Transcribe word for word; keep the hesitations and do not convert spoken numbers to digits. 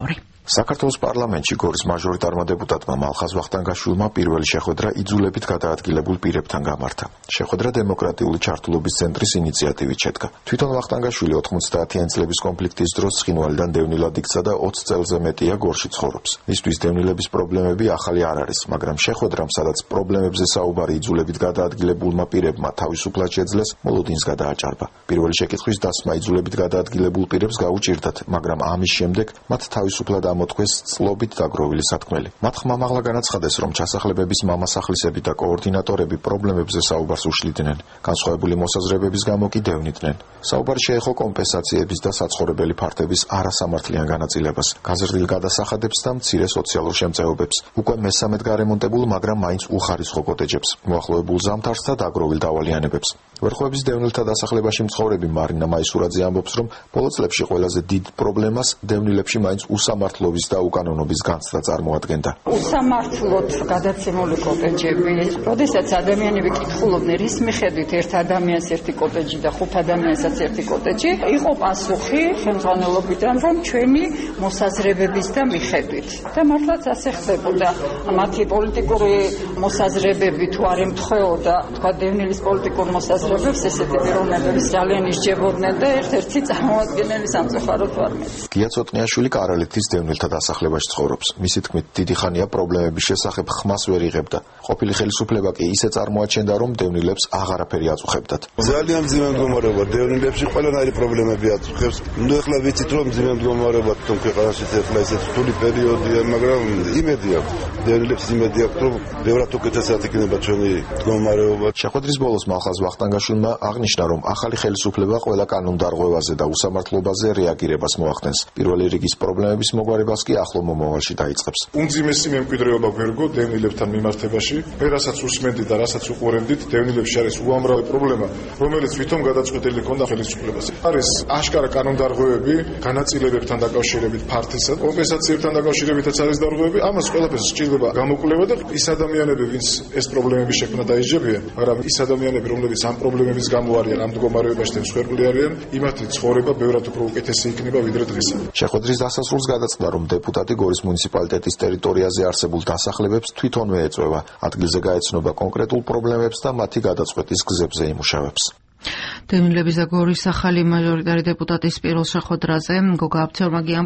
პოლიტრეკორი. საქართველოს პარლამენტში გორის მაჟორიტარმა დეპუტატმა მალხაზ ვახტანგაშვილმა პირველი შეხვედრა იძულებით გადაადგილებულ პირებთან გამართა. შეხვედრა დემოკრატიული ჩართულობის ცენტრის ინიციატივით შედგა. თვითონ ვახტანგაშვილი ოთხმოცდაათიანი წლების კონფლიქტის დროს ცხინვალიდან დევნილად იქცა და ოცი წელზე მეტია გორში ცხოვრობს. მისთვის დევნილების პრობლემები ახალი არ არის, მაგრამ შეხვედრამ, სადაც პრობლემებზე საუბარი იძულებით გადაადგილებულმა პირებმა თავისუფლად შეძლეს, მოლოდინს გადააჭარბა. პირველი შეკითხვის დასმა იძულებით გადაადგილებულ პირებს გაუჭირდათ, მაგრამ ამის შემდეგ მათ თავისუფლად მოთქვეს წლობით დაგროვილი სათქმელი. მათ ხმამაღლა განაცხადეს, რომ ჩასახლებების მამასახლისები და კოორდინატორები პრობლემებზე საუბარს უშლიდნენ. განსხვავებული მოსაზრებების გამო კი დევნიდნენ. საუბარი შეეხო კომპენსაციების და საცხოვრებელი ფართების არასამართლიან განაწილებას, გაზრდილ გადასახადებს და მცირე სოციალურ შემწეობებს. უკვე მესამედ გარემონტებულ, მაგრამ მაინც უხარისხო კოტეჯებს, მოახლოებულ ზამთარს და დაგროვილ დავალიანებებს. ვერხვების დევნილთა დასახლებაში მცხოვრები მარინა მაისურაძე ამბობს, რომ ბოლო წლებში ყველაზე დიდ პრობლემას დევნილებში მაინც უსამართლობის და უკანონობის განცდა წარმოადგენდა. უსამართლოდ გადაცემული კოტეჯები, როდესაც ადამიანები კითხულობდნენ, რის მიხედვით ერთ ადამიანს ერთი კოტეჯი და ხუთ ადამიანსაც ერთი კოტეჯი, იყო პასუხი ხელმძღვანელობიდან, რომ ჩვენი მოსაზრებების და მიხედვით. და მართლაც ასე ხდებოდა. მათი პოლიტიკური მოსაზრებები თუ არ ემთხვეოდა, თქვა დევნილის პოლიტიკურ მოსაზრებებს, ესეთი პიროვნებების ძალიან ისჯებოდნენ და ერთ-ერთი წარმოადგენელი სამწუხაროდ ვარ მეც. გია ცოტნიაშვილი კარალეთის დევნილთა დასახლებაში ცხოვრობს. მისი თქმით, დიდი ხანია პრობლემების შესახებ ხმას ვერ იღებდა. ყოფილი ხელისუფლება კი ისე წარმოაჩენდა, რომ დევნილებს აღარაფერი აწუხებდათ. ძალიან მძიმე მდგომარეობა დევნილებში ყველანაირი პრობლემები აწუხებს. ნუ ეხლა ვიცით, რომ მძიმე მდგომარეობა თვითონ ქვეყანაში ეხლა ისეთ რთული პერიოდია, მაგრამ იმედი აქვს. დევნილებს იმედი აქვს, რომ ბევრად უკეთესად იქნება ჩვენი მდგომარეობა. შეხვედრის ბოლოს მალხაზ ვახტანგაშვილმა აღნიშნა, რომ ახალი ხელისუფლება ყველა კანონდარღვევაზე და უსამართლობაზე რეაგირებას მოახდენს. პირველი რიგის პრობლემების მოგვარებას კი ახლო მომავალში დაიწყებს. უმძიმესი მემკვიდრეობა გვერგო დევნილებთან მიმართებაში. მე რასაც უსმენდი და რასაც უყურებდით, დევნილებში არის უამრავი პრობლემა, რომელიც თვითონ გადაწყვეტილი ქონდა ხელისუფლებას. არის აშკარა კანონდარღვევები, განაწილებებთან დაკავშირებით ფართისა, კომპენსაციებთან დაკავშირებითაც არის დარღვევები, ამას ყველაფერს სჭირდება გამოკვლევა და ის ადამიანები, ვინც ეს პრობლემები შექმნა დაიჯებიან, მაგრამ ის ადამიანები, რომლებიც ამ პრობლემების გამო არიან ამ მდგომარეობაში და მსხვერპლი არიან, იმათი ცხოვრება ბევრად უფრო უკეთესი იქნება ვიდრე დღისა. შეხვედრის დასასრულს გადაწყდა, რომ დეპუტატი გორის მუნიციპალიტეტის ტერიტორიაზე არსებულ დასახლებებს თვითონვე ეწვევა, ადგილზე გაეცნობა კონკრეტულ პრობლემებს და მათი გადაწყვეტის გზებზე იმუშავებს. დევნილების და გორის ახალი მაჟორიტარი დეპუტატის პირველ შეხვედრაზე გოგა აბცელმაგია